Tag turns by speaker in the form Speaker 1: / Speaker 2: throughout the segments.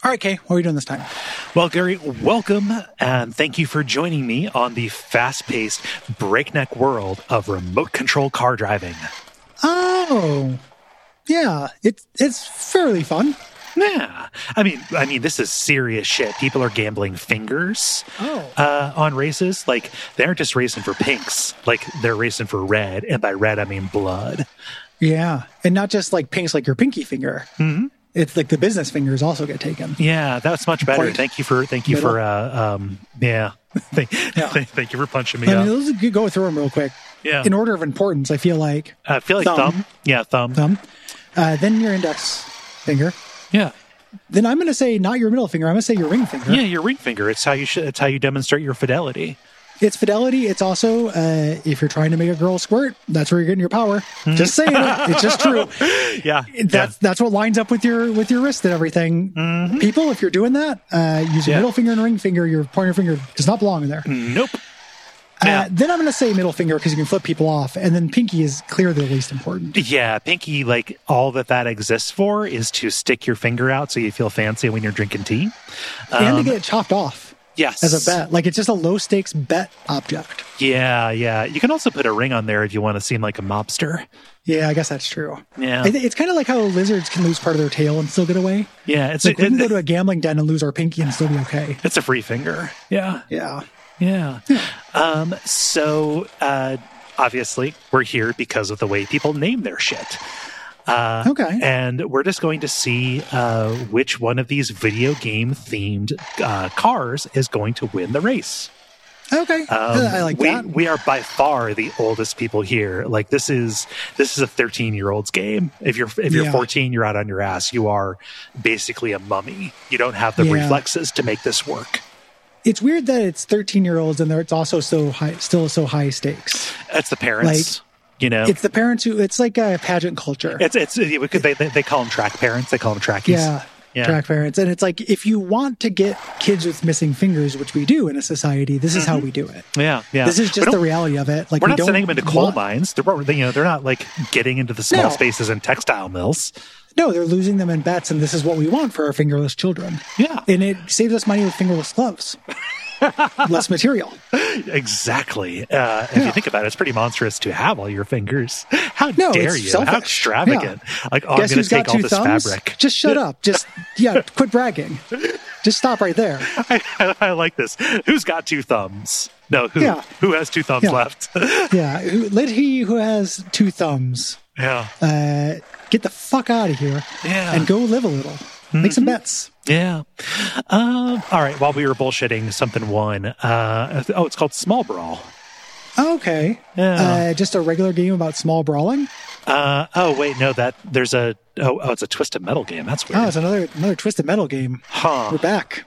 Speaker 1: All right, Kay, what are we doing this time?
Speaker 2: Well, Gary, welcome, and thank you for joining me on the fast-paced, breakneck world of remote control car driving.
Speaker 1: Oh, yeah, it's fairly fun.
Speaker 2: Yeah, I mean, this is serious shit. People are gambling fingers on races. Like, they aren't just racing for pinks. Like, they're racing for red, and by red, I mean blood.
Speaker 1: Yeah, and not just like pinks like your pinky finger. Mm-hmm. It's like the business fingers also get taken.
Speaker 2: Yeah, that's much better. Thank you for Thank you for punching me up.
Speaker 1: Let's go through them real quick.
Speaker 2: Yeah.
Speaker 1: In order of importance, I feel like
Speaker 2: thumb. Yeah, thumb.
Speaker 1: Then your index finger.
Speaker 2: Yeah.
Speaker 1: Then I'm going to say not your middle finger. I'm going to say your ring finger.
Speaker 2: Yeah, your ring finger. It's how you demonstrate your fidelity.
Speaker 1: It's fidelity. It's also, if you're trying to make a girl squirt, that's where you're getting your power. Just saying it. It's just true.
Speaker 2: Yeah.
Speaker 1: That's what lines up with your wrist and everything. Mm-hmm. People, if you're doing that, use your middle finger and ring finger. Your pointer finger does not belong in there.
Speaker 2: Nope.
Speaker 1: Then I'm going to say middle finger because you can flip people off. And then pinky is clearly the least important.
Speaker 2: Yeah, pinky, like, all that exists for is to stick your finger out so you feel fancy when you're drinking tea.
Speaker 1: And to get it chopped off.
Speaker 2: Yes.
Speaker 1: As a bet. Like, it's just a low-stakes bet object.
Speaker 2: Yeah. You can also put a ring on there if you want to seem like a mobster.
Speaker 1: Yeah, I guess that's true.
Speaker 2: Yeah.
Speaker 1: It's kind of like how lizards can lose part of their tail and still get away.
Speaker 2: Yeah.
Speaker 1: We can go to a gambling den and lose our pinky and still be okay.
Speaker 2: It's a free finger. Yeah. So, obviously, we're here because of the way people name their shit.
Speaker 1: Okay.
Speaker 2: And we're just going to see which one of these video game themed cars is going to win the race.
Speaker 1: Okay. I like that.
Speaker 2: We are by far the oldest people here. Like, this is a 13-year-old's game. If you're 14, you're out on your ass. You are basically a mummy. You don't have the reflexes to make this work.
Speaker 1: It's weird that it's 13-year-olds and it's also still so high stakes.
Speaker 2: It's the parents.
Speaker 1: It's the parents who, it's like a pageant culture.
Speaker 2: They call them track parents. They call them trackies.
Speaker 1: Yeah. Track parents. And it's like, if you want to get kids with missing fingers, which we do in a society, this is how we do it.
Speaker 2: Yeah.
Speaker 1: This is just the reality of it. Like,
Speaker 2: we're not sending them into coal mines. They're not like getting into the small spaces in textile mills.
Speaker 1: No, they're losing them in bets, and this is what we want for our fingerless children.
Speaker 2: Yeah.
Speaker 1: And it saves us money with fingerless gloves. Less material.
Speaker 2: Exactly. If you think about it, it's pretty monstrous to have all your fingers. How dare you?
Speaker 1: Selfish.
Speaker 2: How extravagant.
Speaker 1: Yeah.
Speaker 2: Like, I'm going to take all this fabric.
Speaker 1: Just shut up. Quit bragging. Just stop right there.
Speaker 2: I like this. Who's got two thumbs? No, who has two thumbs left?
Speaker 1: Yeah. Let he who has two thumbs get the fuck out of here and go live a little. Make some bets.
Speaker 2: Yeah. All right. While we were bullshitting, something won. It's called Small Brawl.
Speaker 1: Okay.
Speaker 2: Yeah.
Speaker 1: Just a regular game about small brawling?
Speaker 2: Wait, no, it's a Twisted Metal game. That's weird.
Speaker 1: Oh, it's another Twisted Metal game.
Speaker 2: Huh.
Speaker 1: We're back.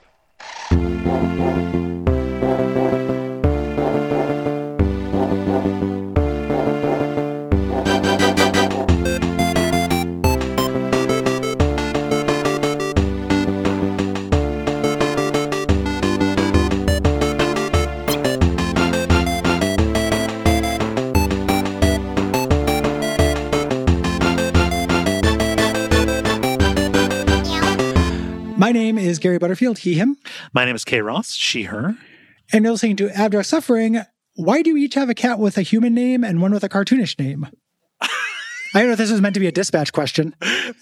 Speaker 1: My name is Gary Butterfield, he, him.
Speaker 2: My name is Kay Ross, she, her.
Speaker 1: And you're listening to Abject Suffering. Why do we each have a cat with a human name and one with a cartoonish name? I don't know if this was meant to be a dispatch question.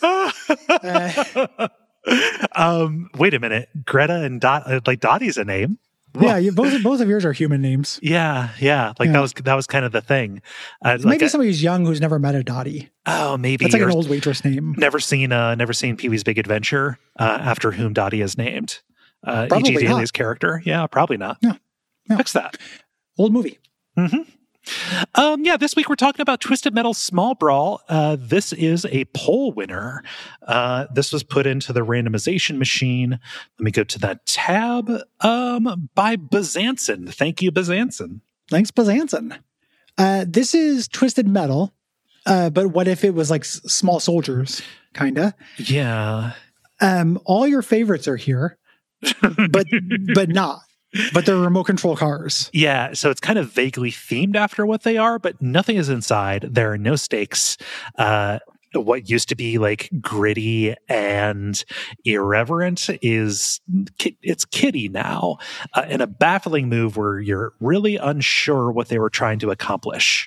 Speaker 2: Wait a minute. Greta and Dottie's a name.
Speaker 1: Yeah, both of yours are human names.
Speaker 2: Yeah. That was kind of the thing.
Speaker 1: Maybe somebody who's young who's never met a Dottie.
Speaker 2: Oh, maybe
Speaker 1: that's like an old waitress name.
Speaker 2: Never seen Pee-wee's Big Adventure, after whom Dottie is named.
Speaker 1: Probably
Speaker 2: E.G. Daly's character. Yeah, probably not.
Speaker 1: Yeah.
Speaker 2: Fix that.
Speaker 1: Old movie.
Speaker 2: Mm-hmm. This week we're talking about Twisted Metal Small Brawl. This is a poll winner. This was put into the randomization machine. Let me go to that tab. By Bazanson. Thank you, Bazanson.
Speaker 1: Thanks, Bazanson. This is Twisted Metal, but what if it was like Small Soldiers, kind of?
Speaker 2: Yeah.
Speaker 1: All your favorites are here, but not. But they're remote control cars.
Speaker 2: Yeah, so it's kind of vaguely themed after what they are, but nothing is inside. There are no stakes. what used to be like gritty and irreverent is it's kiddie now, in a baffling move where you're really unsure what they were trying to accomplish.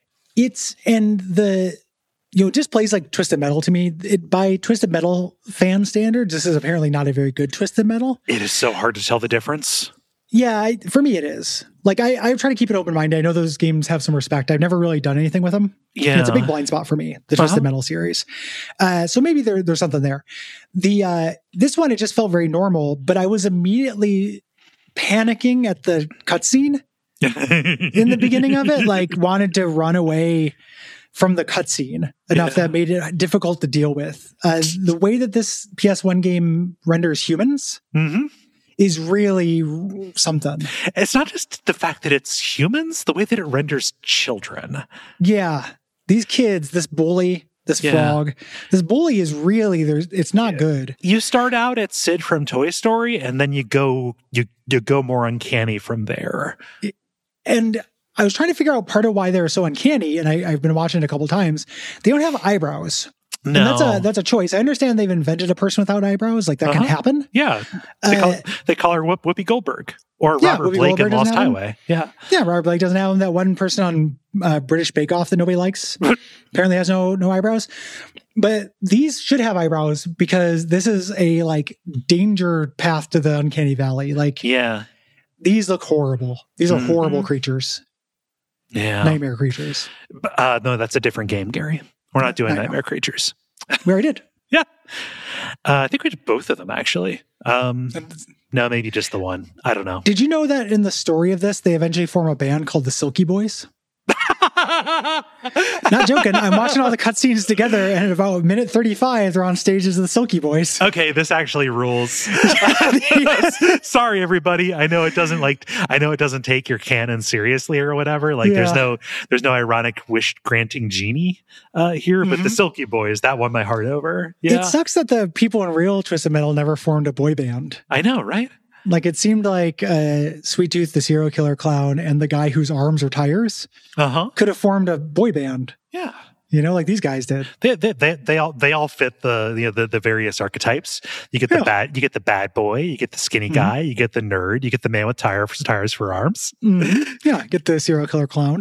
Speaker 1: It just plays like Twisted Metal to me. By Twisted Metal fan standards, this is apparently not a very good Twisted Metal.
Speaker 2: It is so hard to tell the difference.
Speaker 1: Yeah, for me it is. Like, I try to keep it open-minded. I know those games have some respect. I've never really done anything with them.
Speaker 2: Yeah.
Speaker 1: It's a big blind spot for me, the Twisted Metal series. So maybe there's something there. This one, it just felt very normal, but I was immediately panicking at the cutscene in the beginning of it, like wanted to run away from the cutscene enough that made it difficult to deal with. The way that this PS1 game renders humans is really something.
Speaker 2: It's not just the fact that it's humans, the way that it renders children.
Speaker 1: Yeah. These kids, this bully, this frog, this bully is really, it's not good.
Speaker 2: You start out at Sid from Toy Story, and then you go more uncanny from there.
Speaker 1: And I was trying to figure out part of why they're so uncanny, and I've been watching it a couple of times. They don't have eyebrows.
Speaker 2: No.
Speaker 1: And that's a choice. I understand they've invented a person without eyebrows. Like, that can happen.
Speaker 2: Yeah. They call her Whoopi Goldberg. Or Robert Blake
Speaker 1: Goldberg
Speaker 2: in Lost Highway. Yeah.
Speaker 1: Yeah, Robert Blake doesn't have him. That one person on British Bake Off that nobody likes apparently has no eyebrows. But these should have eyebrows because this is a, like, danger path to the uncanny valley. Like, these look horrible. These are horrible creatures.
Speaker 2: Yeah.
Speaker 1: Nightmare creatures.
Speaker 2: No, that's a different game, Gary. We're not doing Nightmare Creatures.
Speaker 1: We already did.
Speaker 2: Yeah. I think we did both of them, actually. No, maybe just the one. I don't know.
Speaker 1: Did you know that in the story of this, they eventually form a band called the Silky Boys? Not joking. I'm watching all the cutscenes together, and at about minute 35, they're on stages of the Silky Boys.
Speaker 2: Okay, this actually rules. Sorry, everybody. I know it doesn't take your canon seriously or whatever. Like, there's no ironic wish granting genie here, but the Silky Boys, that won my heart over. Yeah.
Speaker 1: It sucks that the people in real Twisted Metal never formed a boy band.
Speaker 2: I know, right?
Speaker 1: Like, it seemed like Sweet Tooth, the serial killer clown, and the guy whose arms are tires could have formed a boy band.
Speaker 2: Yeah.
Speaker 1: You know, like these guys did.
Speaker 2: They all fit the various archetypes. You get the bad boy, you get the skinny guy, you get the nerd, you get the man with tires for arms.
Speaker 1: Yeah, get the serial killer clown.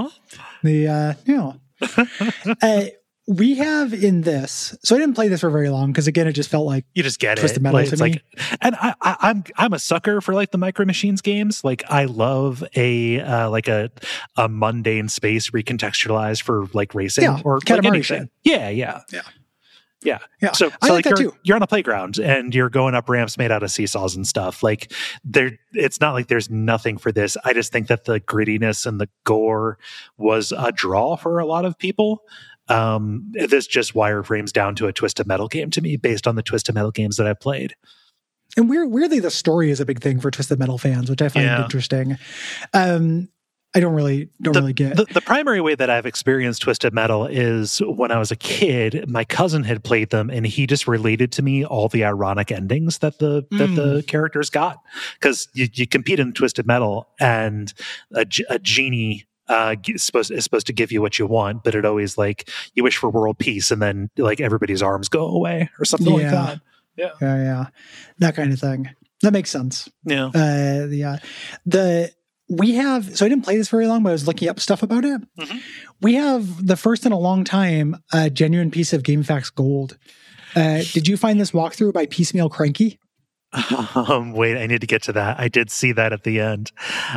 Speaker 1: We have in this, so I didn't play this for very long because, again, it just felt like
Speaker 2: you just get
Speaker 1: Twisted Metal to me.
Speaker 2: And I'm a sucker for, like, the Micro Machines games. Like, I love a mundane space recontextualized for, like, racing or like anything. Yeah. So like you're on a playground and you're going up ramps made out of seesaws and stuff. Like, it's not like there's nothing for this. I just think that the grittiness and the gore was a draw for a lot of people. This just wireframes down to a Twisted Metal game to me, based on the Twisted Metal games that I've played.
Speaker 1: And weirdly, the story is a big thing for Twisted Metal fans, which I find interesting. I don't really get.
Speaker 2: The primary way that I've experienced Twisted Metal is when I was a kid. My cousin had played them, and he just related to me all the ironic endings that the characters got, because you compete in Twisted Metal, and a genie is supposed to give you what you want, but it always, like, you wish for world peace, and then, like, everybody's arms go away or something like that.
Speaker 1: Yeah, that kind of thing. That makes sense.
Speaker 2: Yeah.
Speaker 1: We have, so I didn't play this very long, but I was looking up stuff about it. We have the first in a long time a genuine piece of GameFAQs gold. Did you find this walkthrough by Piecemeal Cranky?
Speaker 2: Wait, I need to get to that. I did see that at the end.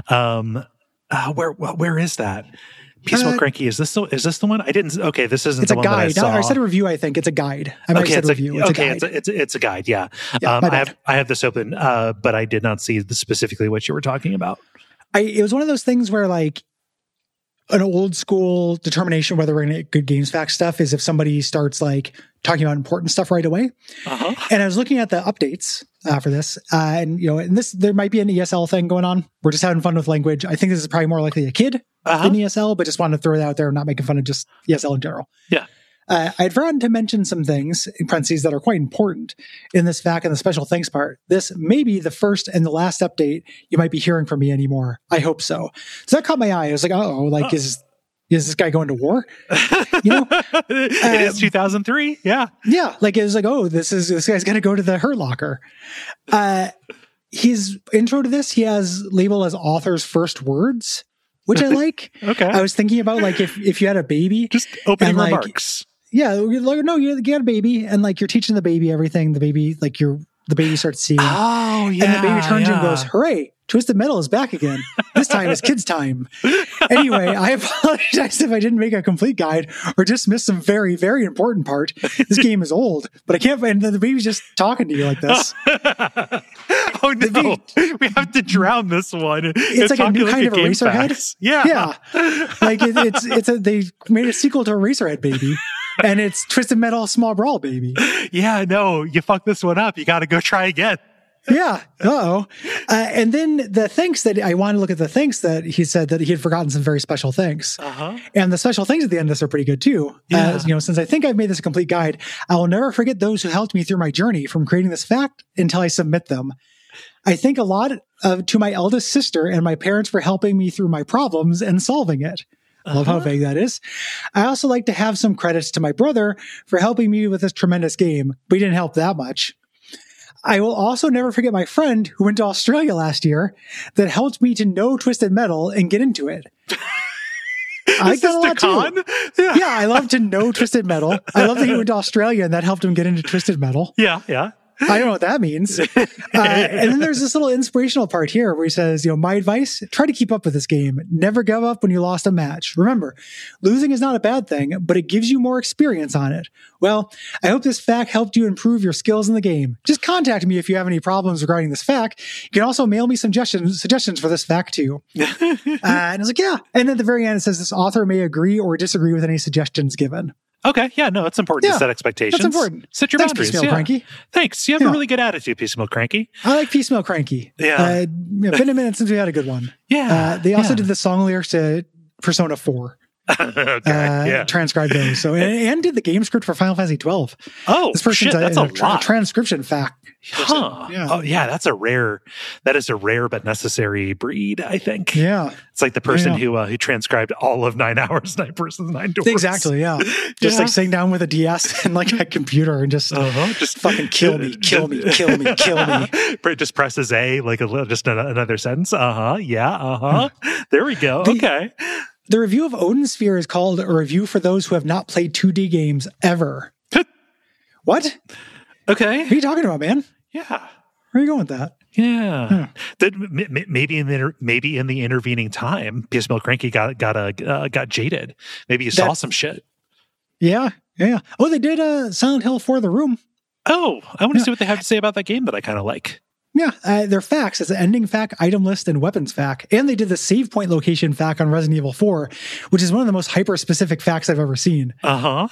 Speaker 2: Where is that? Piecemeal Cranky. Is this the one? I didn't. Okay, this isn't.
Speaker 1: It's
Speaker 2: the
Speaker 1: a
Speaker 2: one
Speaker 1: guide.
Speaker 2: That I saw.
Speaker 1: I said a review. I think it's a guide. I said review. It's a guide.
Speaker 2: It's a guide. Yeah. I have this open, but I did not see specifically what you were talking about.
Speaker 1: It was one of those things where, like, an old school determination whether we're going to get good GamesFAQs stuff is if somebody starts, like, talking about important stuff right away. And I was looking at the updates for this, and there might be an ESL thing going on. We're just having fun with language. I think this is probably more likely a kid than ESL, but just wanted to throw it out there and not making fun of just ESL in general.
Speaker 2: Yeah.
Speaker 1: I had forgotten to mention some things in parentheses that are quite important in this FAQ and the special thanks part. This may be the first and the last update you might be hearing from me anymore. I hope so. So that caught my eye. I was like, is this guy going to war? You know,
Speaker 2: it is 2003. Yeah.
Speaker 1: Yeah. Like, it was like, oh, this guy's going to go to the Hurt Locker. His intro to this, he has labeled as author's first words, which I like.
Speaker 2: Okay.
Speaker 1: I was thinking about, like, if you had a baby.
Speaker 2: Just opening
Speaker 1: and, like,
Speaker 2: remarks.
Speaker 1: Yeah. Like, no, you got a baby, and, like, you're teaching the baby everything. The baby, like, the baby starts seeing.
Speaker 2: Oh, yeah.
Speaker 1: And the baby turns and goes, hooray, Twisted Metal is back again. This time it's kids' time. Anyway, I apologize if I didn't make a complete guide or just missed some very, very important part. This game is old, but I can't find the baby's just talking to you like this.
Speaker 2: Oh, no. We have to drown this one.
Speaker 1: It's like a new kind of Eraserhead.
Speaker 2: Yeah.
Speaker 1: Yeah. Like they made a sequel to Eraserhead, baby. And it's Twisted Metal Small Brawl, baby.
Speaker 2: Yeah, no, you fucked this one up. You got to go try again.
Speaker 1: Yeah. Uh-oh. And then the thanks that I want to look at the thanks that he said that he had forgotten some very special things.
Speaker 2: Uh-huh.
Speaker 1: And the special things at the end of this are pretty good too.
Speaker 2: Yeah.
Speaker 1: Since I think I've made this a complete guide, I will never forget those who helped me through my journey from creating this fact until I submit them. I think a lot to my eldest sister and my parents for helping me through my problems and solving it. I love how vague that is. I also like to have some credits to my brother for helping me with this tremendous game, but he didn't help that much. I will also never forget my friend who went to Australia last year that helped me to know Twisted Metal and get into it. I like that a lot too. Yeah, I love to know Twisted Metal. I love that he went to Australia and that helped him get into Twisted Metal.
Speaker 2: Yeah, yeah.
Speaker 1: I don't know what that means. And then there's this little inspirational part here where he says, my advice, try to keep up with this game. Never give up when you lost a match. Remember, losing is not a bad thing, but it gives you more experience on it. Well, I hope this fact helped you improve your skills in the game. Just contact me if you have any problems regarding this fact. You can also mail me suggestions for this fact too. And I was like, yeah. And then at the very end, it says this author may agree or disagree with any suggestions given.
Speaker 2: Okay, yeah, no, it's important to set expectations.
Speaker 1: That's important.
Speaker 2: Set your boundaries.
Speaker 1: Piecemeal Cranky.
Speaker 2: Thanks. You have a really good attitude, Piecemeal Cranky.
Speaker 1: I like Piecemeal Cranky.
Speaker 2: Yeah.
Speaker 1: Been a minute since we had a good one.
Speaker 2: Yeah.
Speaker 1: They also did the song lyrics to Persona 4.
Speaker 2: Okay,
Speaker 1: transcribed those. So and did the game script for Final Fantasy 12.
Speaker 2: Oh,
Speaker 1: this person's
Speaker 2: that's a lot.
Speaker 1: Transcription fact.
Speaker 2: Huh. Yeah. Oh, yeah. That is a rare but necessary breed, I think.
Speaker 1: Yeah.
Speaker 2: It's like the person who transcribed all of 9 Hours, 9 Persons, 9 Doors.
Speaker 1: Exactly. Yeah. Just like sitting down with a DS and like a computer and just fucking kill me.
Speaker 2: Just presses A, like just another sentence. Yeah. There we go. Okay.
Speaker 1: The review of Odin Sphere is called a review for those who have not played 2D games ever. What?
Speaker 2: Okay.
Speaker 1: What are you talking about, man?
Speaker 2: Yeah.
Speaker 1: Where are you going with that?
Speaker 2: Yeah. Maybe in the intervening time, Piecemeal Cranky got jaded. Maybe you saw some shit.
Speaker 1: Yeah. Yeah. Oh, they did Silent Hill 4 The Room.
Speaker 2: Oh, I want to see what they have to say about that game that I kind of like.
Speaker 1: Yeah, they're facts. It's an ending fact, item list, and weapons fact. And they did the save point location fact on Resident Evil 4, which is one of the most hyper-specific facts I've ever seen.
Speaker 2: I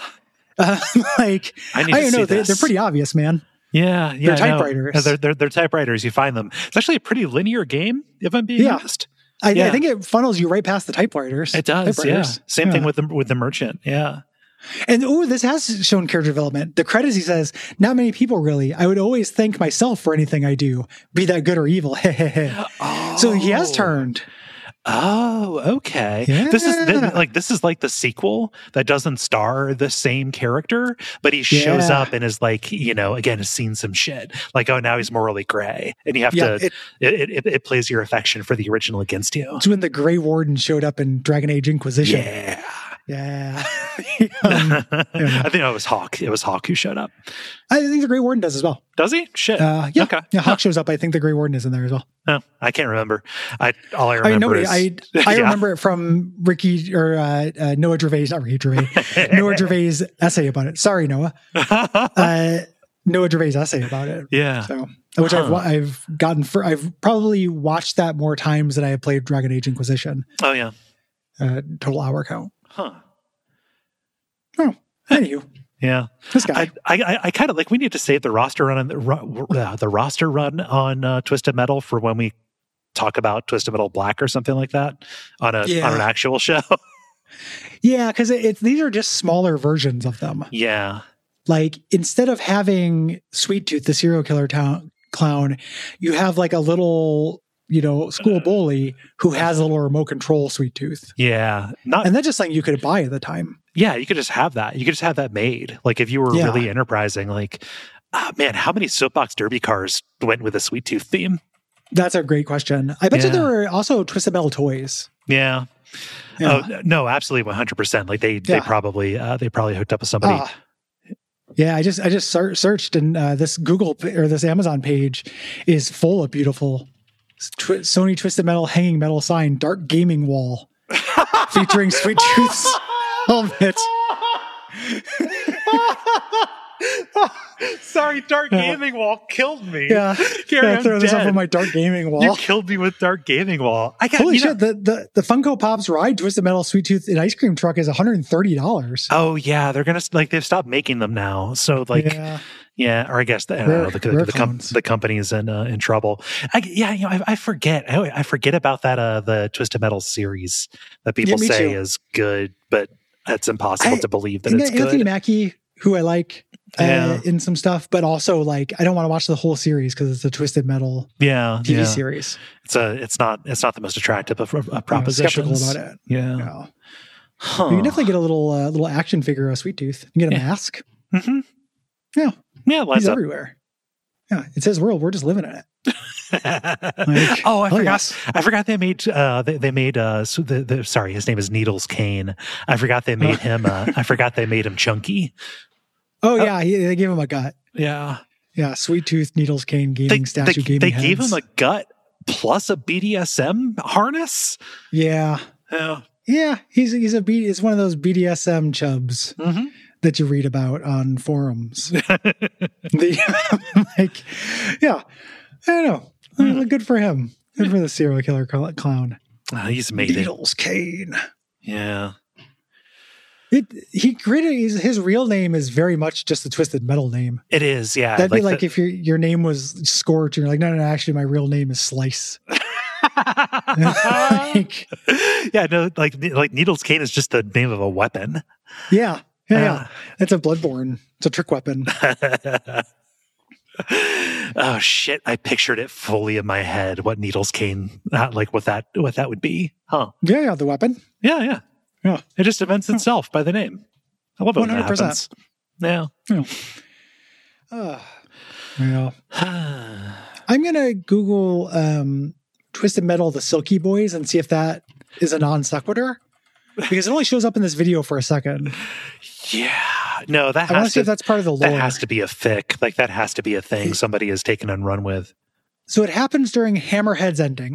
Speaker 1: don't know. They're pretty obvious, man.
Speaker 2: Yeah.
Speaker 1: They're typewriters.
Speaker 2: They're typewriters. You find them. It's actually a pretty linear game, if I'm being honest.
Speaker 1: I think it funnels you right past the typewriters.
Speaker 2: It does, yeah. Same thing with the merchant, yeah.
Speaker 1: And this has shown character development. The credits, he says, not many people really. I would always thank myself for anything I do, be that good or evil. So he has turned.
Speaker 2: Oh, okay.
Speaker 1: Yeah.
Speaker 2: This is like the sequel that doesn't star the same character, but he shows up and is like, again, has seen some shit. Like, oh, now he's morally gray, and you have to. It plays your affection for the original against you.
Speaker 1: It's when the Grey Warden showed up in Dragon Age Inquisition.
Speaker 2: Yeah. I think it was Hawk. It was Hawk who showed up.
Speaker 1: I think the Grey Warden does as well.
Speaker 2: Does he? Shit.
Speaker 1: Yeah. Okay. Yeah. Hawk shows up. I think the Grey Warden is in there as well.
Speaker 2: Oh, I can't remember. All I remember is
Speaker 1: I remember it from Ricky or Noah Gervais, not Ricky Gervais, Noah Gervais' essay about it. Sorry, Noah. Noah Gervais' essay about it.
Speaker 2: Yeah.
Speaker 1: So, which I've I've probably watched that more times than I have played Dragon Age Inquisition.
Speaker 2: Oh yeah.
Speaker 1: Total hour count.
Speaker 2: Huh.
Speaker 1: Oh, anywho.
Speaker 2: Yeah.
Speaker 1: This guy.
Speaker 2: I kind of like, we need to save the roster run on Twisted Metal for when we talk about Twisted Metal Black or something like that on an actual show.
Speaker 1: Yeah, because these are just smaller versions of them.
Speaker 2: Yeah.
Speaker 1: Like, instead of having Sweet Tooth, the serial killer clown, you have like a little, school bully who has a little remote control Sweet Tooth.
Speaker 2: Yeah.
Speaker 1: And that's just something you could buy at the time.
Speaker 2: Yeah, you could just have that. You could just have that made. Like if you were really enterprising, like, man, how many soapbox derby cars went with a Sweet Tooth theme?
Speaker 1: That's a great question. I bet you there were also Twisted Metal toys.
Speaker 2: Yeah. Oh, no, absolutely 100%. Like they probably hooked up with somebody.
Speaker 1: Yeah, I just searched, and this Google or this Amazon page is full of beautiful Sony Twisted Metal hanging metal sign dark gaming wall featuring Sweet Tooth's helmet.
Speaker 2: Sorry, Dark Gaming Wall killed me.
Speaker 1: Yeah, throw this up on my Dark Gaming Wall.
Speaker 2: You killed me with Dark Gaming Wall.
Speaker 1: Holy shit! The Funko Pops Ride Twisted Metal Sweet Tooth and ice cream truck is $130.
Speaker 2: Oh yeah, they're gonna they've stopped making them now. So or I guess the company's in trouble. I forget. I forget about that the Twisted Metal series that people say is good, but it's impossible to believe that it's good.
Speaker 1: Anthony Mackie, who I like in some stuff, but also like I don't want to watch the whole series because it's a Twisted Metal TV series.
Speaker 2: It's not the most attractive of propositions.
Speaker 1: Skeptical about it.
Speaker 2: Yeah.
Speaker 1: Huh. You can definitely get a little action figure of Sweet Tooth. You can get a mask.
Speaker 2: Mm-hmm.
Speaker 1: Yeah.
Speaker 2: He's
Speaker 1: everywhere. Yeah, it's his world. We're just living in it.
Speaker 2: I forgot they made sorry, his name is Needles Kane. I forgot they made him chunky.
Speaker 1: They gave him a gut.
Speaker 2: Yeah
Speaker 1: Sweet Tooth Needles Kane gaming statue.
Speaker 2: They gave him a gut plus a BDSM harness.
Speaker 1: Yeah he's it's one of those BDSM chubs that you read about on forums. I don't know. Good for him. Good for the serial killer clown.
Speaker 2: He's made
Speaker 1: Needles Kane.
Speaker 2: Yeah.
Speaker 1: He created his real name is very much just a Twisted Metal name.
Speaker 2: It is, yeah.
Speaker 1: That'd be like if your name was Scorch and you're like, no, actually my real name is Slice.
Speaker 2: Needles Kane is just the name of a weapon.
Speaker 1: Yeah. It's a Bloodborne. It's a trick weapon.
Speaker 2: Oh shit! I pictured it fully in my head. What Needles Kane, what that would be, huh?
Speaker 1: Yeah, the weapon.
Speaker 2: Yeah. It just invents itself by the name. I love it when that happens. Yeah.
Speaker 1: I'm gonna Google Twisted Metal the Silky Boys and see if that is a non sequitur, because it only shows up in this video for a second.
Speaker 2: Yeah. No, I
Speaker 1: want to see if that's part of the lore.
Speaker 2: That has to be a fic. Like that has to be a thing somebody has taken and run with.
Speaker 1: So it happens during Hammerhead's ending.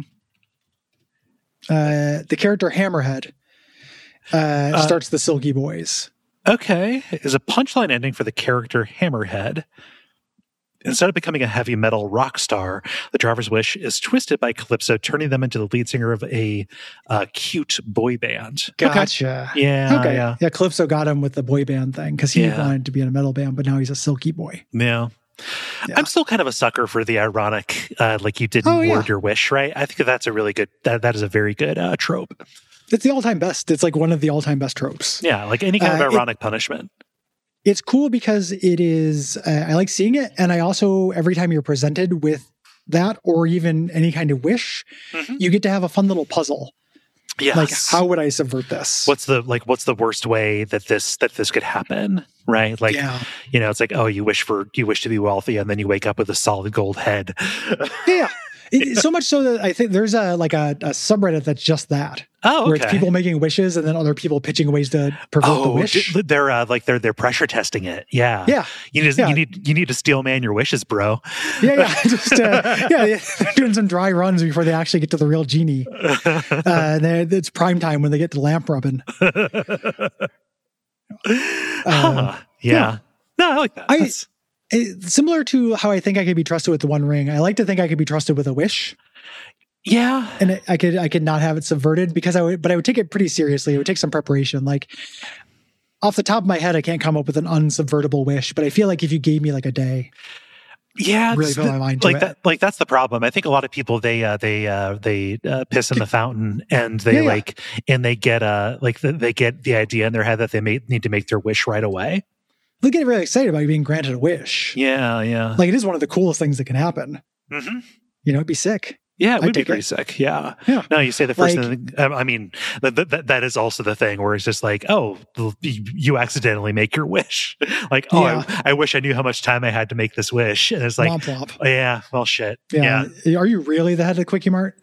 Speaker 1: The character Hammerhead starts the Silky Boys.
Speaker 2: Okay. Is a punchline ending for the character Hammerhead. Instead of becoming a heavy metal rock star, the driver's wish is twisted by Calypso, turning them into the lead singer of a cute boy band.
Speaker 1: Gotcha.
Speaker 2: Okay. Yeah.
Speaker 1: Yeah, Calypso got him with the boy band thing because he wanted to be in a metal band, but now he's a silky boy.
Speaker 2: Yeah. I'm still kind of a sucker for the ironic, like you didn't word your wish, right? I think that's a really good, that is a very good trope.
Speaker 1: It's the all-time best. It's like one of the all-time best tropes.
Speaker 2: Yeah, like any kind of ironic punishment.
Speaker 1: It's cool because it is, I like seeing it. And I also, every time you're presented with that or even any kind of wish, you get to have a fun little puzzle.
Speaker 2: Yes.
Speaker 1: Like, how would I subvert this?
Speaker 2: What's the worst way that this could happen? Right. Like, it's like, oh, you wish to be wealthy and then you wake up with a solid gold head.
Speaker 1: Yeah. So much so that I think there's a subreddit that's just that.
Speaker 2: Oh, okay.
Speaker 1: Where it's people making wishes and then other people pitching ways to provoke the wish.
Speaker 2: They're pressure testing it. Yeah. Yeah. You need to steel man your wishes, bro.
Speaker 1: Yeah. They're doing some dry runs before they actually get to the real genie. It's prime time when they get to lamp rubbing.
Speaker 2: Yeah. No, I like that.
Speaker 1: Similar to how I think I could be trusted with the One Ring, I like to think I could be trusted with a wish.
Speaker 2: Yeah.
Speaker 1: And I could not have it subverted because I would take it pretty seriously. It would take some preparation. Like off the top of my head, I can't come up with an unsubvertible wish, but I feel like if you gave me like a day, really fill my mind to it.
Speaker 2: Like that's the problem. I think a lot of people they piss in the fountain and they they get the idea in their head that they need to make their wish right away.
Speaker 1: They get really excited about being granted a wish.
Speaker 2: Yeah.
Speaker 1: Like it is one of the coolest things that can happen.
Speaker 2: Mm-hmm.
Speaker 1: It'd be sick.
Speaker 2: Yeah, it would be
Speaker 1: take
Speaker 2: pretty
Speaker 1: it.
Speaker 2: sick. Yeah.
Speaker 1: Yeah.
Speaker 2: No, you say the first
Speaker 1: Like-
Speaker 2: thing. I mean, that is also the thing where it's just like, oh, you accidentally make your wish. Like, oh,
Speaker 1: Yeah.
Speaker 2: I wish I knew how much time I had to make this wish. And it's like,
Speaker 1: Womp womp.
Speaker 2: oh, yeah, well, shit.
Speaker 1: Yeah. Are you really the head of Quickie Mart?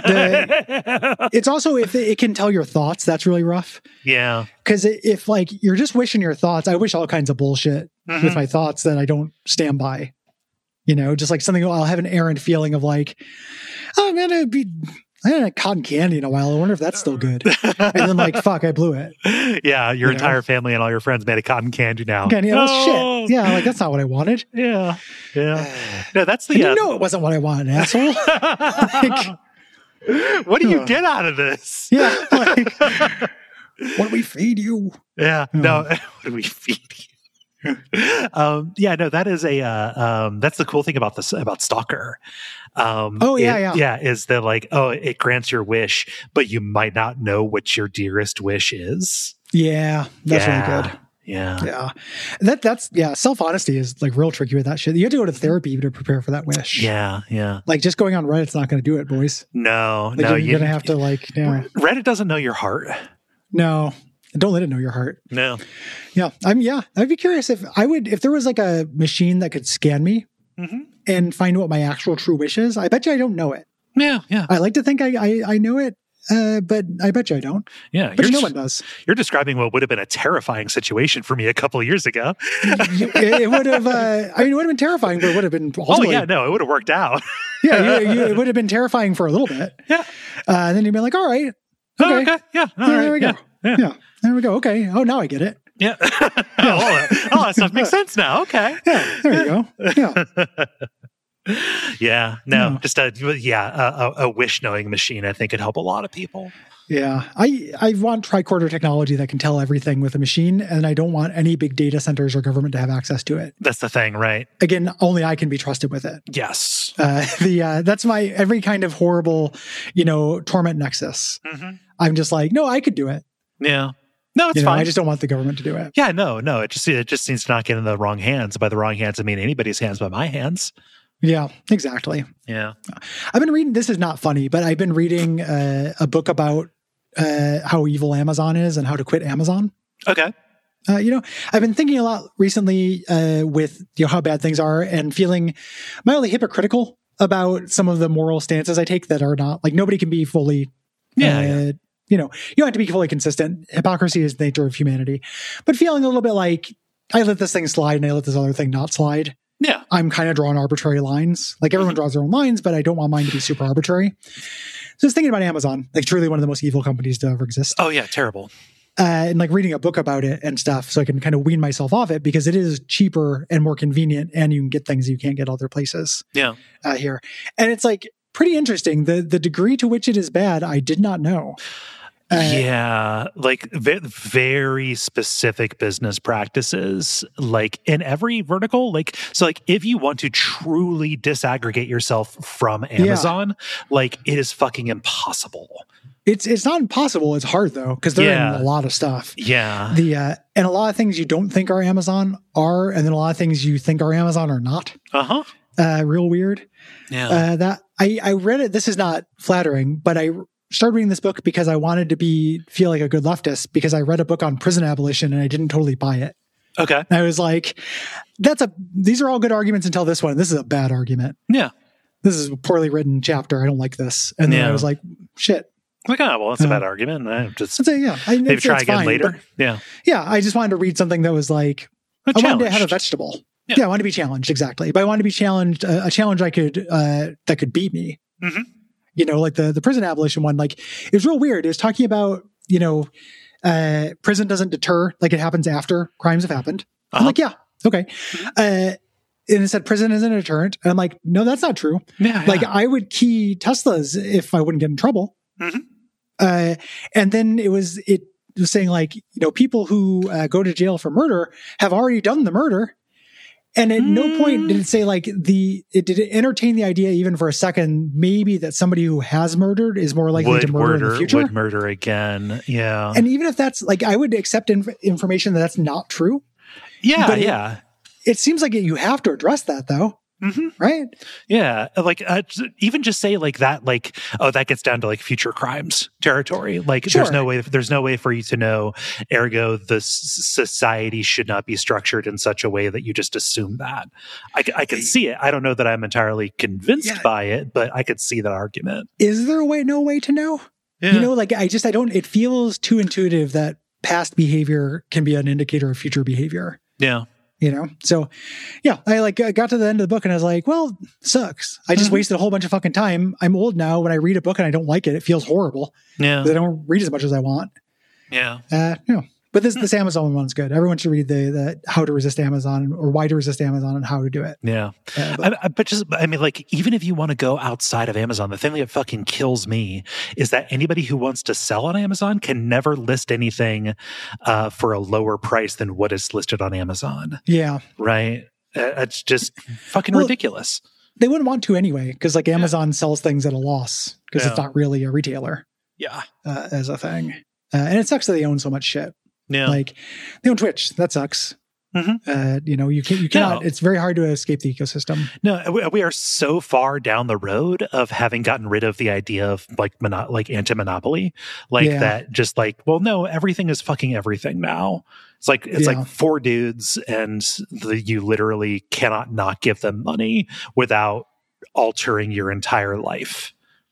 Speaker 1: It's also, if it can tell your thoughts, that's really rough.
Speaker 2: Yeah.
Speaker 1: Because if like you're just wishing your thoughts, I wish all kinds of bullshit with my thoughts that I don't stand by. You know, just like something I'll have an errant feeling of like, oh man, I haven't had cotton candy in a while. I wonder if that's still good. And then like, fuck, I blew it.
Speaker 2: Yeah, your
Speaker 1: You
Speaker 2: entire
Speaker 1: know?
Speaker 2: family and all your friends made a cotton candy now.
Speaker 1: Candy, oh shit. Yeah, like that's not what I wanted.
Speaker 2: Yeah. No, that's the.
Speaker 1: And you know it wasn't what I wanted, asshole. Like,
Speaker 2: what do you get out of this?
Speaker 1: yeah. Like, what do we feed you?
Speaker 2: Yeah. No. What do we feed you? Yeah, no, that is that's the cool thing about this, about Stalker. Yeah, is that like, oh, it grants your wish, but you might not know what your dearest wish is.
Speaker 1: Yeah, that's really good.
Speaker 2: Yeah.
Speaker 1: That's self-honesty is like real tricky with that shit. You have to go to therapy to prepare for that wish.
Speaker 2: Yeah.
Speaker 1: Like just going on Reddit's not going to do it, boys.
Speaker 2: No,
Speaker 1: Like,
Speaker 2: no,
Speaker 1: you're going to have to like, yeah.
Speaker 2: Reddit doesn't know your heart.
Speaker 1: No, don't let it know your heart.
Speaker 2: No.
Speaker 1: Yeah. I'd be curious if there was like a machine that could scan me and find what my actual true wish is. I bet you I don't know it.
Speaker 2: Yeah.
Speaker 1: I like to think I know it, but I bet you I don't.
Speaker 2: Yeah.
Speaker 1: But no one does.
Speaker 2: You're describing what would have been a terrifying situation for me a couple of years ago.
Speaker 1: It would have, it would have been terrifying, but it would have been ultimately,
Speaker 2: it would have worked out.
Speaker 1: it would have been terrifying for a little bit.
Speaker 2: Yeah.
Speaker 1: And then you'd be like, all right.
Speaker 2: Okay. Okay. Yeah. All right.
Speaker 1: There we go. Yeah. There we go. Okay. Oh, now I get it.
Speaker 2: Yeah. all that stuff makes sense now. Okay.
Speaker 1: Yeah. There you go. Yeah.
Speaker 2: Yeah. No, just a wish knowing machine, I think, could help a lot of people.
Speaker 1: Yeah. I want tricorder technology that can tell everything with a machine, and I don't want any big data centers or government to have access to it.
Speaker 2: That's the thing, right?
Speaker 1: Again, only I can be trusted with it.
Speaker 2: Yes.
Speaker 1: That's my every kind of horrible, torment nexus. I'm just like, no, I could do it.
Speaker 2: Yeah. No, it's fine.
Speaker 1: I just don't want the government to do it.
Speaker 2: Yeah, no. It just needs to not get in the wrong hands. By the wrong hands, I mean anybody's hands but my hands.
Speaker 1: Yeah, exactly.
Speaker 2: Yeah.
Speaker 1: I've been reading, this is not funny, but I've been reading a book about how evil Amazon is and how to quit Amazon.
Speaker 2: Okay.
Speaker 1: I've been thinking a lot recently with how bad things are and feeling mildly hypocritical about some of the moral stances I take that are not, like, nobody can be fully, you don't have to be fully consistent. Hypocrisy is the nature of humanity. But feeling a little bit like, I let this thing slide and I let this other thing not slide.
Speaker 2: Yeah.
Speaker 1: I'm kind of drawing arbitrary lines. Like, everyone draws their own lines, but I don't want mine to be super arbitrary. So I was thinking about Amazon, like truly one of the most evil companies to ever exist.
Speaker 2: Oh, yeah. Terrible.
Speaker 1: And like reading a book about it and stuff, so I can kind of wean myself off it because it is cheaper and more convenient, and you can get things you can't get other places.
Speaker 2: Yeah.
Speaker 1: Here. And it's like pretty interesting. The degree to which it is bad, I did not know.
Speaker 2: Like very specific business practices, like in every vertical. Like, so like if you want to truly disaggregate yourself from Amazon, like it is fucking impossible.
Speaker 1: It's not impossible. It's hard though, because they're in a lot of stuff.
Speaker 2: Yeah.
Speaker 1: And a lot of things you don't think are Amazon are, and then a lot of things you think are Amazon are not. Real weird.
Speaker 2: Yeah.
Speaker 1: That I read it. This is not flattering, but I started reading this book because I wanted to feel like a good leftist, because I read a book on prison abolition and I didn't totally buy it.
Speaker 2: Okay.
Speaker 1: And I was like, these are all good arguments until this one. This is a bad argument.
Speaker 2: Yeah.
Speaker 1: This is a poorly written chapter. I don't like this. And then I was like, shit.
Speaker 2: Like, well, that's a bad argument. I just
Speaker 1: maybe
Speaker 2: try again
Speaker 1: fine,
Speaker 2: later.
Speaker 1: Yeah. I just wanted to read something that was like, I wanted to have a vegetable. Yeah. I wanted to be challenged. Exactly. But I wanted to be challenged, a challenge that could beat me. Like the prison abolition one, like it was real weird. It was talking about, prison doesn't deter, like it happens after crimes have happened. I'm like, yeah, okay. And it said prison isn't a deterrent. And I'm like, no, that's not true. Like I would key Teslas if I wouldn't get in trouble. And then it was saying like, people who go to jail for murder have already done the murder. And at no point did it say like did it entertain the idea even for a second, maybe that somebody who has murdered is more likely to murder in the future.
Speaker 2: Would murder again. Yeah.
Speaker 1: And even if that's like, I would accept information that's not true.
Speaker 2: Yeah.
Speaker 1: It seems like you have to address that though. right?
Speaker 2: Yeah, like even just say like that, like, oh, that gets down to like future crimes territory. Like,
Speaker 1: Sure.
Speaker 2: there's no way for you to know. Ergo, the society should not be structured in such a way that you just assume that. I can see it. I don't know that I'm entirely convinced by it, but I could see that argument.
Speaker 1: Is there no way to know?
Speaker 2: Yeah.
Speaker 1: You know, like I don't. It feels too intuitive that past behavior can be an indicator of future behavior.
Speaker 2: Yeah.
Speaker 1: You know, so yeah, I got to the end of the book and I was like, well, sucks. I just wasted a whole bunch of fucking time. I'm old now. When I read a book and I don't like it, it feels horrible.
Speaker 2: Yeah.
Speaker 1: I don't read as much as I want.
Speaker 2: Yeah.
Speaker 1: But this Amazon one's good. Everyone should read the How to Resist Amazon or Why to Resist Amazon and how to do it.
Speaker 2: Yeah. I mean, like, even if you want to go outside of Amazon, the thing that fucking kills me is that anybody who wants to sell on Amazon can never list anything for a lower price than what is listed on Amazon.
Speaker 1: Yeah.
Speaker 2: Right? It's just fucking ridiculous.
Speaker 1: They wouldn't want to anyway, because like Amazon sells things at a loss because it's not really a retailer.
Speaker 2: Yeah.
Speaker 1: As a thing. And it sucks that they own so much shit.
Speaker 2: Yeah.
Speaker 1: Like they own Twitch. That sucks. You know, you cannot, it's very hard to escape the ecosystem.
Speaker 2: No, we are so far down the road of having gotten rid of the idea of like anti-monopoly, like that just like, well, no, everything is fucking everything now. It's like four dudes and you literally cannot not give them money without altering your entire life.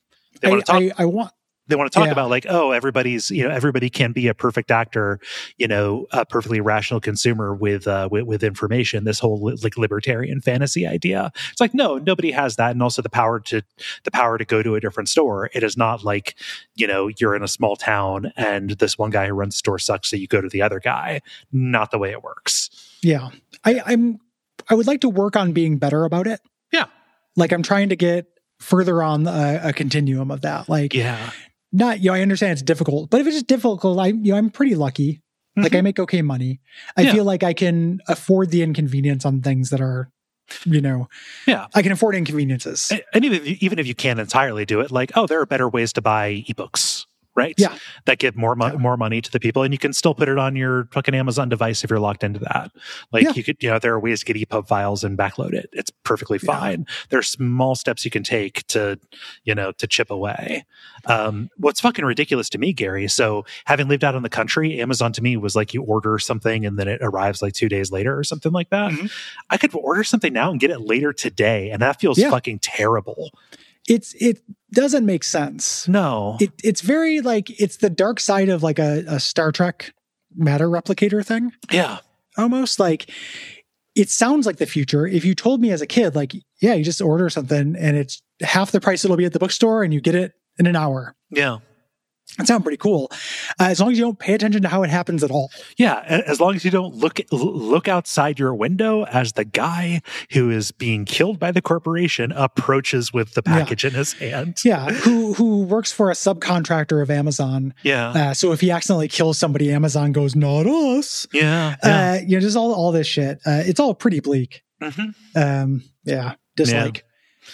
Speaker 2: They want to talk about like, oh, everybody can be a perfect actor, you know, a perfectly rational consumer with information. This whole like libertarian fantasy idea. It's like, no, nobody has that. And also the power to go to a different store. It is not like, you know, you're in a small town and this one guy who runs the store sucks, so you go to the other guy. Not the way it works.
Speaker 1: Yeah. I would like to work on being better about it.
Speaker 2: Yeah.
Speaker 1: Like I'm trying to get further on a continuum of that. Like, yeah. Not, you know, I understand it's difficult, but if it's just difficult, I'm pretty lucky. Like I make okay money. I feel like I can afford the inconvenience on things that are, you know, I can afford inconveniences.
Speaker 2: And even if you can't entirely do it, like, oh, there are better ways to buy ebooks, right?
Speaker 1: Yeah.
Speaker 2: That give more money to the people, and you can still put it on your fucking Amazon device if you're locked into that. Like you could, you know, there are ways to get EPUB files and backload it. It's perfectly fine. There are small steps you can take to, you know, to chip away. What's fucking ridiculous to me, Gary, so having lived out in the country, Amazon to me was like you order something and then it arrives like 2 days later or something like that. I could order something now and get it later today, and that feels fucking terrible.
Speaker 1: It doesn't make sense.
Speaker 2: No.
Speaker 1: It's very like, it's the dark side of like a Star Trek matter replicator thing.
Speaker 2: Yeah.
Speaker 1: Almost like it sounds like the future. If you told me as a kid, like, yeah, you just order something and it's half the price it'll be at the bookstore and you get it in an hour.
Speaker 2: Yeah.
Speaker 1: That sounds pretty cool. As long as you don't pay attention to how it happens at all.
Speaker 2: Yeah. As long as you don't look outside your window as the guy who is being killed by the corporation approaches with the package in his hand.
Speaker 1: Yeah. Who works for a subcontractor of Amazon.
Speaker 2: Yeah.
Speaker 1: So if he accidentally kills somebody, Amazon goes, not us.
Speaker 2: Yeah.
Speaker 1: You know, just all this shit. It's all pretty bleak. Dislike.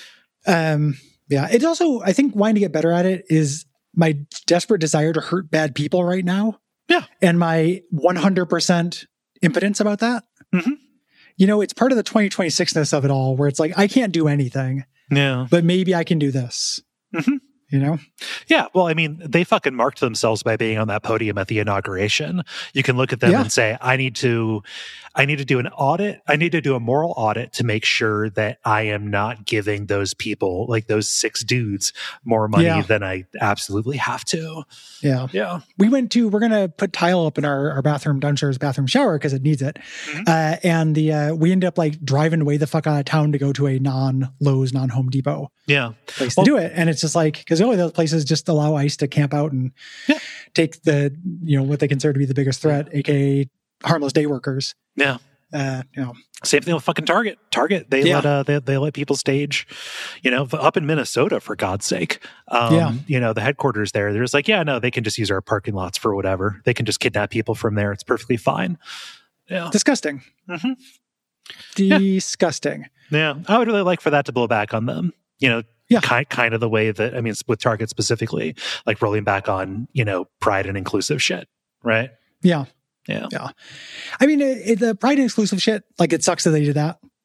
Speaker 1: It's also, I think wanting to get better at it is my desperate desire to hurt bad people right now.
Speaker 2: Yeah.
Speaker 1: And my 100% impotence about that. You know, it's part of the 2026ness of it all, where it's like, I can't do anything.
Speaker 2: Yeah.
Speaker 1: But maybe I can do this. You know?
Speaker 2: Yeah. Well, I mean, they fucking marked themselves by being on that podium at the inauguration. You can look at them and say, I need to do an audit. I need to do a moral audit to make sure that I am not giving those people, like those 6 dudes, more money than I absolutely have to.
Speaker 1: Yeah.
Speaker 2: Yeah.
Speaker 1: We're going to put tile up in our bathroom, downstairs bathroom shower because it needs it. And we end up like driving way the fuck out of town to go to a non-Lowe's, non-Home Depot place to do it. And it's just like, because all of those places just allow ICE to camp out and take the, you know, what they consider to be the biggest threat, aka harmless day workers.
Speaker 2: Yeah.
Speaker 1: You know.
Speaker 2: Same thing with fucking Target. They let people stage, you know, up in Minnesota, for God's sake. You know, the headquarters there, they're just like, yeah, no, they can just use our parking lots for whatever. They can just kidnap people from there. It's perfectly fine. Yeah.
Speaker 1: Disgusting. Disgusting.
Speaker 2: Yeah. I would really like for that to blow back on them. You know, kind of the way that, I mean, with Target specifically, like rolling back on, you know, pride and inclusive shit, right?
Speaker 1: Yeah. I mean, the pride and exclusive shit, like it sucks that they did that.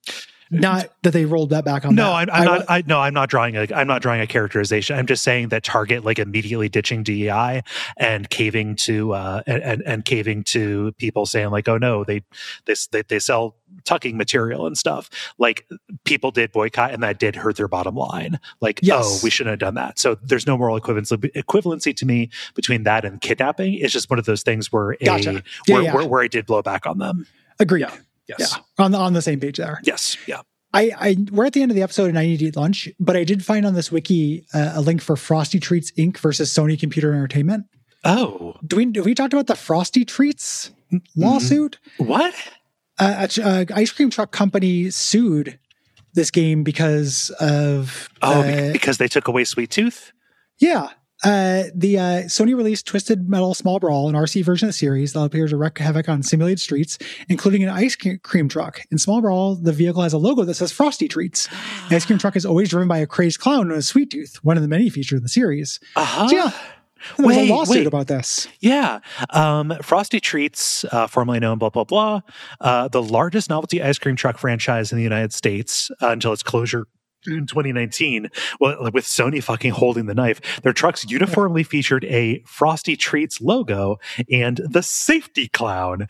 Speaker 1: Not that they rolled that back on.
Speaker 2: No,
Speaker 1: that.
Speaker 2: I'm not drawing a characterization. I'm just saying that Target like immediately ditching DEI and caving to and caving to people saying like, oh no, they sell tucking material and stuff. Like people did boycott, and that did hurt their bottom line. Like, oh, we shouldn't have done that. So there's no moral equivalency to me between that and kidnapping. It's just one of those things where where I did blow back on them.
Speaker 1: Agreed.
Speaker 2: Yeah. Yes.
Speaker 1: Yeah. On the same page there.
Speaker 2: Yes. Yeah.
Speaker 1: We're at the end of the episode and I need to eat lunch, but I did find on this wiki a link for Frosty Treats Inc. versus Sony Computer Entertainment.
Speaker 2: Oh.
Speaker 1: Have we talked about the Frosty Treats lawsuit?
Speaker 2: What?
Speaker 1: An ice cream truck company sued this game because of...
Speaker 2: because they took away Sweet Tooth?
Speaker 1: Yeah. The Sony released Twisted Metal Small Brawl, an RC version of the series that appears to wreak havoc on simulated streets, including an ice cream truck. In Small Brawl, the vehicle has a logo that says Frosty Treats. The ice cream truck is always driven by a crazed clown known as Sweet Tooth, one of the many featured in the series. So yeah, there was a lawsuit about this.
Speaker 2: Yeah. Frosty Treats, formerly known blah, blah, blah, the largest novelty ice cream truck franchise in the United States until its closure in 2019, well, with Sony fucking holding the knife. Their trucks uniformly featured a Frosty Treats logo and the safety clown.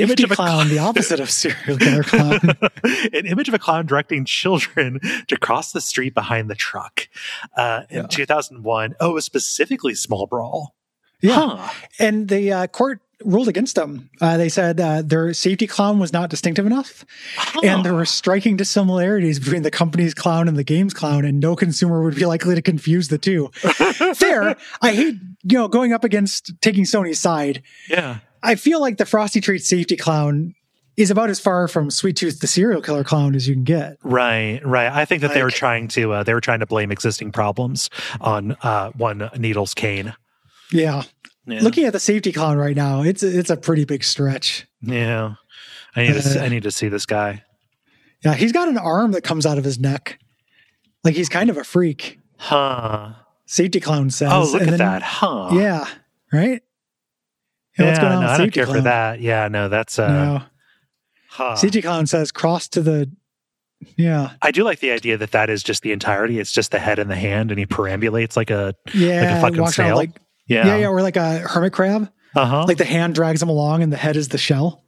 Speaker 1: The opposite of serial killer clown.
Speaker 2: An image of a clown directing children to cross the street behind the truck. In 2001, it was specifically Small Brawl.
Speaker 1: Yeah. And the court ruled against them. They said their safety clown was not distinctive enough, and there were striking dissimilarities between the company's clown and the game's clown, and no consumer would be likely to confuse the two. Fair. I hate, going up against taking Sony's side.
Speaker 2: Yeah.
Speaker 1: I feel like the Frosty Treats safety clown is about as far from Sweet Tooth, the serial killer clown, as you can get.
Speaker 2: Right. I think that they were trying to blame existing problems on one Needles cane.
Speaker 1: Yeah.
Speaker 2: Yeah.
Speaker 1: Looking at the safety clown right now, it's a pretty big stretch.
Speaker 2: Yeah. I need to see this guy.
Speaker 1: Yeah, he's got an arm that comes out of his neck. Like he's kind of a freak.
Speaker 2: Huh.
Speaker 1: Safety clown says.
Speaker 2: Oh, look at that. Huh.
Speaker 1: Yeah. Right? What's going on with
Speaker 2: I don't care
Speaker 1: clown?
Speaker 2: for that. Yeah, no, that's
Speaker 1: no.
Speaker 2: Huh.
Speaker 1: Safety clown says cross to the I
Speaker 2: do like the idea that is just the entirety. It's just the head and the hand, and he perambulates like a fucking snail.
Speaker 1: Yeah, or like a hermit crab. Like the hand drags him along and the head is the shell.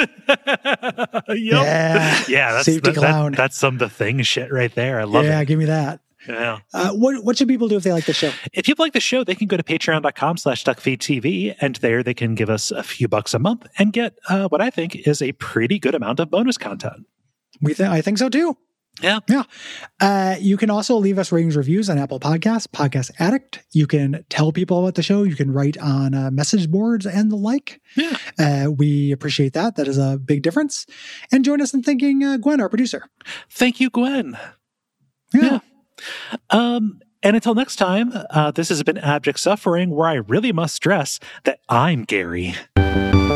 Speaker 2: Yep. Yeah,
Speaker 1: safety clown.
Speaker 2: That's some The Thing shit right there. I love it.
Speaker 1: Yeah, give me that.
Speaker 2: Yeah.
Speaker 1: What should people do if they like the show?
Speaker 2: If people like the show, they can go to patreon.com/duckfeedtv, and there they can give us a few bucks a month and get what I think is a pretty good amount of bonus content.
Speaker 1: I think so too.
Speaker 2: Yeah.
Speaker 1: You can also leave us ratings, reviews on Apple Podcasts, Podcast Addict. You can tell people about the show. You can write on message boards and the like.
Speaker 2: Yeah.
Speaker 1: We appreciate that. That is a big difference. And join us in thanking Gwen, our producer.
Speaker 2: Thank you, Gwen.
Speaker 1: Yeah.
Speaker 2: And until next time, this has been Abject Suffering, where I really must stress that I'm Gary.